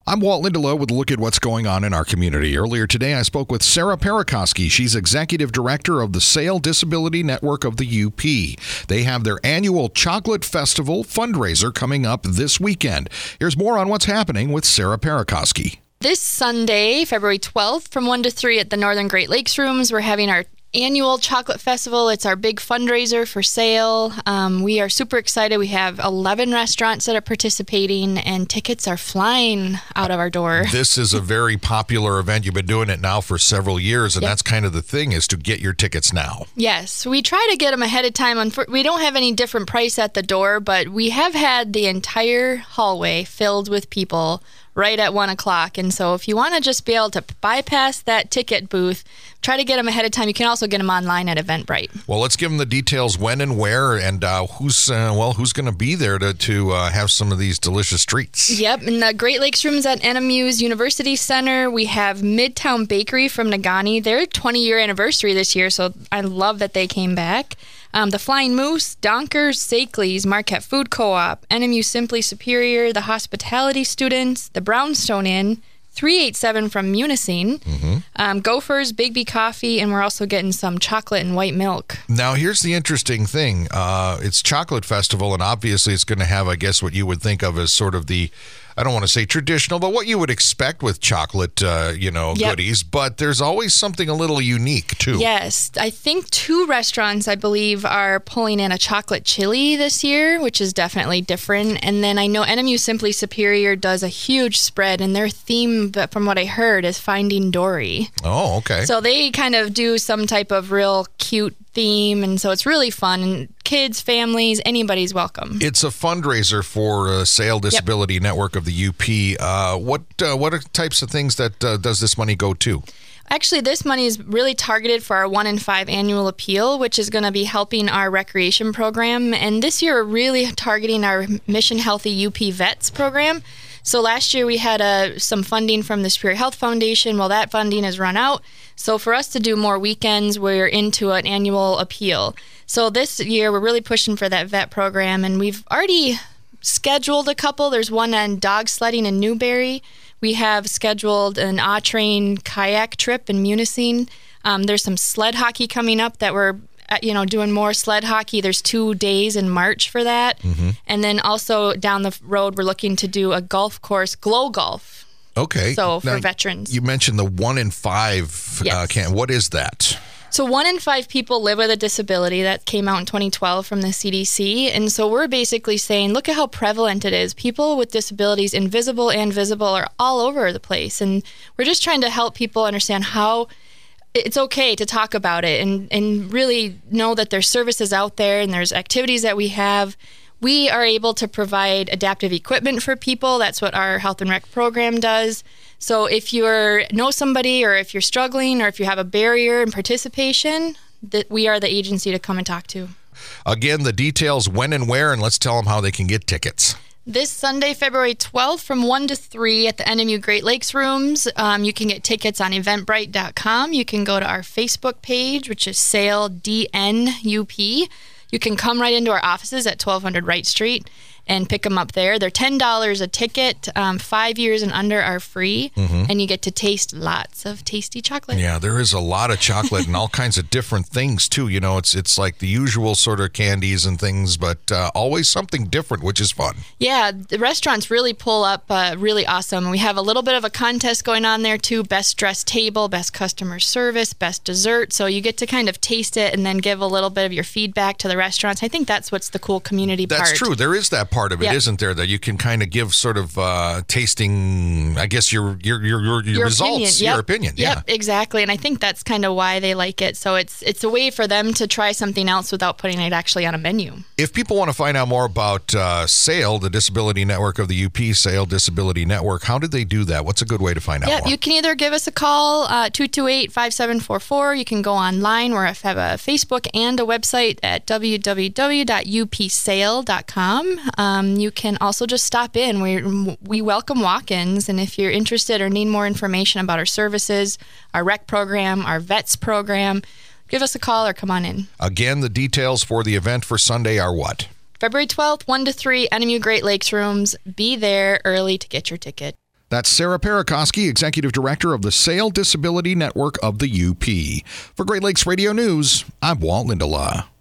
I'm Walt Lindelow with a look at what's going on in our community. Earlier today, I spoke with Sarah Parakoski. She's Executive Director of the SAIL Disability Network of the UP. They have their annual Chocolate Festival fundraiser coming up this weekend. Here's more on what's happening with Sarah Parakoski. This Sunday, February 12th, from 1 to 3 at the Northern Great Lakes Rooms, we're having our annual chocolate festival. It's our big fundraiser for SAIL. We are super excited. We have 11 restaurants that are participating, and tickets are flying out of our door. This is a very popular event. You've been doing it now for several years, and that's kind of the thing, is to get your tickets now. Yes, we try to get them ahead of time. We don't have any different price at the door, but we have had the entire hallway filled with people right at 1 o'clock. And so if you want to just be able to bypass that ticket booth, try to get them ahead of time. You can also get them online at Eventbrite. Well, let's give them the details when and where, and who's going to be there to have some of these delicious treats. Yep, in the Great Lakes Rooms at NMU's University Center, we have Midtown Bakery from Negaunee. Their 20-year anniversary this year, so I love that they came back. The Flying Moose, Donkers, Sakely's, Marquette Food Co-op, NMU Simply Superior, the Hospitality Students, the Brownstone Inn, 387 from Munising, Gophers, Big B Coffee, and we're also getting some chocolate and white milk. Now, here's the interesting thing. It's Chocolate Festival, and obviously it's going to have, I guess, what you would think of as sort of the, I don't want to say traditional, but what you would expect with chocolate, goodies. But there's always something a little unique, too. Yes. I think 2 restaurants, I believe, are pulling in a chocolate chili this year, which is definitely different. And then I know NMU Simply Superior does a huge spread, and their theme, from what I heard, is Finding Dory. Oh, okay. So they kind of do some type of real cute theme, and so it's really fun. And kids, families, anybody's welcome. It's a fundraiser for SAIL Disability Network of the UP. What are types of things that does this money go to? Actually, this money is really targeted for our 1 in 5 annual appeal, which is going to be helping our recreation program. And this year, we're really targeting our Mission Healthy UP Vets program. So last year we had some funding from the Superior Health Foundation. Well, that funding has run out. So for us to do more weekends, we're into an annual appeal. So this year we're really pushing for that vet program, and we've already scheduled a couple. There's one on dog sledding in Newberry. We have scheduled an A-Train kayak trip in Munising. There's some sled hockey coming up that we're doing more sled hockey. There's 2 days in March for that. And then also down the road, we're looking to do a golf course, Glow Golf. Okay. So now, for veterans. You mentioned the 1 in 5. Yes. What is that? So 1 in 5 people live with a disability. That came out in 2012 from the CDC. And so we're basically saying, look at how prevalent it is. People with disabilities, invisible and visible, are all over the place. And we're just trying to help people understand how it's okay to talk about it and really know that there's services out there and there's activities that we have. We are able to provide adaptive equipment for people. That's what our Health and Rec program does. So if you know somebody, or if you're struggling, or if you have a barrier in participation, that we are the agency to come and talk to. Again, the details, when and where, and let's tell them how they can get tickets. This Sunday, February 12th, from 1 to 3 at the NMU Great Lakes Rooms. You can get tickets on Eventbrite.com. You can go to our Facebook page, which is SAIL DNUP. You can come right into our offices at 1200 Wright Street and pick them up there. They're $10 a ticket. 5 years and under are free, and you get to taste lots of tasty chocolate. Yeah, there is a lot of chocolate and all kinds of different things, too. You know, it's like the usual sort of candies and things, but always something different, which is fun. Yeah, the restaurants really pull up really awesome. We have a little bit of a contest going on there, too. Best dressed table, best customer service, best dessert. So you get to kind of taste it and then give a little bit of your feedback to the restaurants. I think that's what's the cool community part. That's true. There is that part of it, isn't there? That you can kind of give sort of tasting, I guess, your results, your opinion. Yep, exactly. And I think that's kind of why they like it. So it's a way for them to try something else without putting it actually on a menu. If people want to find out more about SAIL, the Disability Network of the UP, SAIL Disability Network, how did they do that? What's a good way to find out more? You can either give us a call, 228-5744. You can go online. We have a Facebook and a website at www.upsail.com. You can also just stop in. We welcome walk-ins, and if you're interested or need more information about our services, our rec program, our vets program, give us a call or come on in. Again, the details for the event for Sunday are what? February 12th, 1 to 3, NMU Great Lakes Rooms. Be there early to get your ticket. That's Sarah Parakoski, Executive Director of the Sail Disability Network of the UP. For Great Lakes Radio News, I'm Walt Lindela.